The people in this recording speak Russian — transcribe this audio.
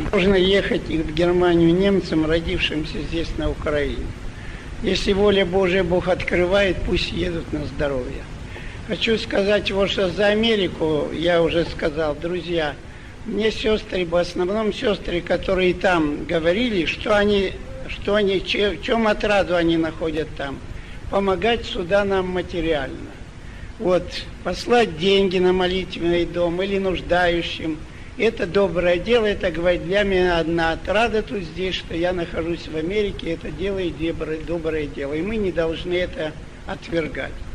Можно ехать и в Германию немцам, родившимся здесь, на Украине. Если воля Божия Бог открывает, пусть едут на здоровье. Хочу сказать вот что за Америку, я уже сказал, друзья, мне сестры, в основном сестры, которые там говорили, в чем отраду они находят там. Помогать сюда нам материально. Вот, послать деньги на молитвенный дом или нуждающим. Это доброе дело, это, говорит, для меня одна отрада тут здесь, что я нахожусь в Америке, это делает доброе дело. И мы не должны это отвергать.